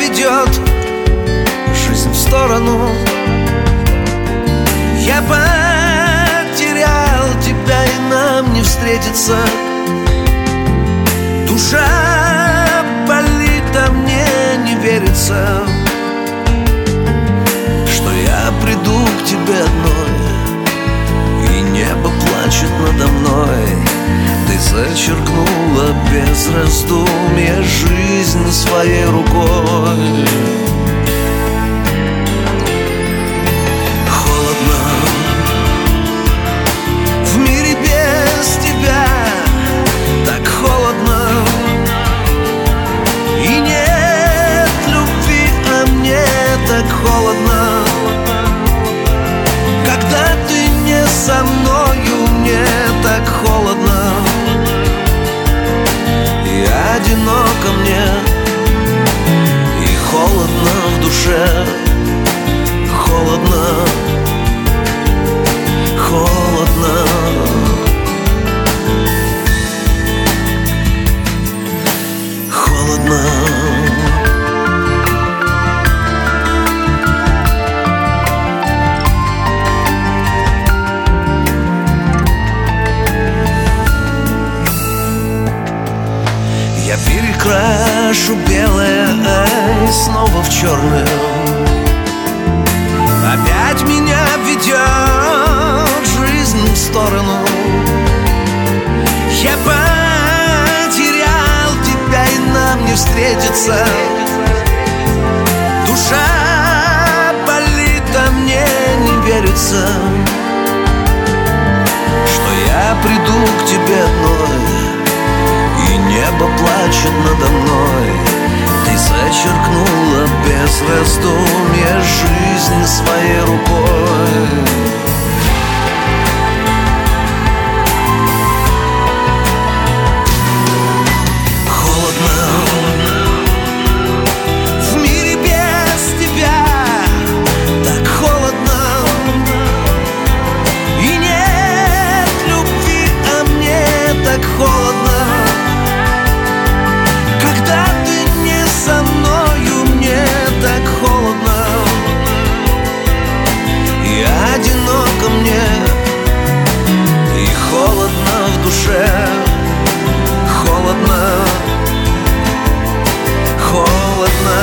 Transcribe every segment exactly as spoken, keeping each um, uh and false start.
ведет жизнь в сторону. Я потерял тебя, и нам не встретиться. Душа болит, а мне не верится, что я приду к тебе одной, и небо плачет надо мной. Ты зачеркнула без раздумья жизнь своей рукой. Холодно в мире без тебя, так холодно. И нет любви, а мне так холодно. Когда ты не со мною, мне так холодно. И одиноко мне, и холодно в душе. Холодно, холодно. Холодно. Я перекрашу белое, ай, снова в черное. Опять меня ведет жизнь в сторону. Я потерял тебя, и нам не встретиться. Душа болит, а мне не верится, что я приду к тебе одной, и небо плачет надо мной. Ты зачеркнула без раздумья жизнь своей рукой. Холодно в мире без тебя, так холодно. И нет любви, а мне так холодно. Когда ты не со мною, мне так холодно. И одиноко мне, и холодно в душе. Холодно, холодно,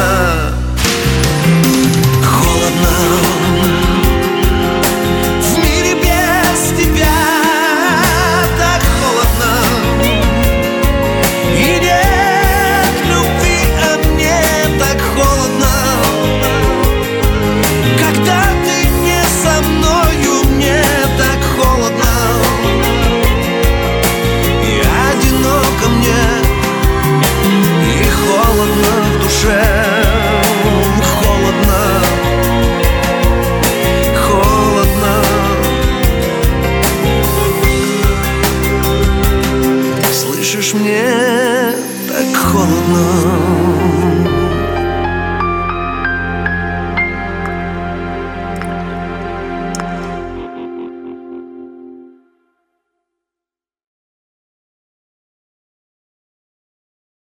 холодно. В мире без тебя так холодно. И нет любви, а мне так холодно. Когда ты не со мною, мне так холодно. И одиноко мне, и холодно в душе. Холодно, холодно. Слышишь, мне так холодно.